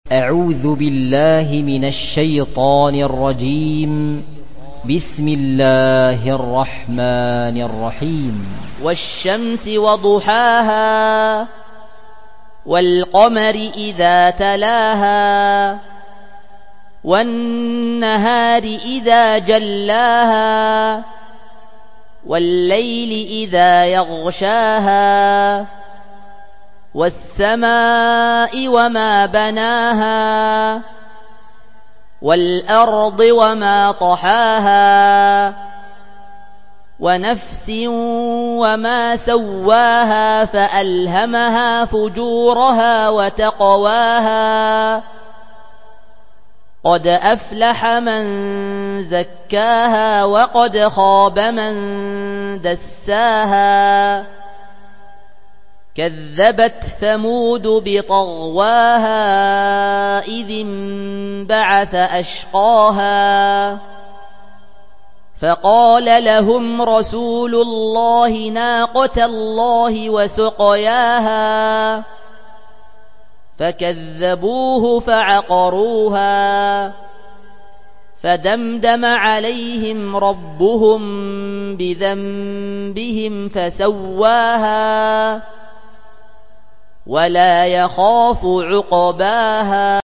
أعوذ بالله من الشيطان الرجيم. بسم الله الرحمن الرحيم. والشمس وضحاها والقمر إذا تلاها والنهار إذا جلاها والليل إذا يغشاها والسماء وما بناها والأرض وما طحاها ونفس وما سواها فألهمها فجورها وتقواها قد أفلح من زكاها وقد خاب من دساها كذبت ثمود بطغواها إذ انبعث أشقاها فقال لهم رسول الله ناقة الله وسقياها فكذبوه فعقروها فدمدم عليهم ربهم بذنبهم فسواها ولا يخاف عقباها.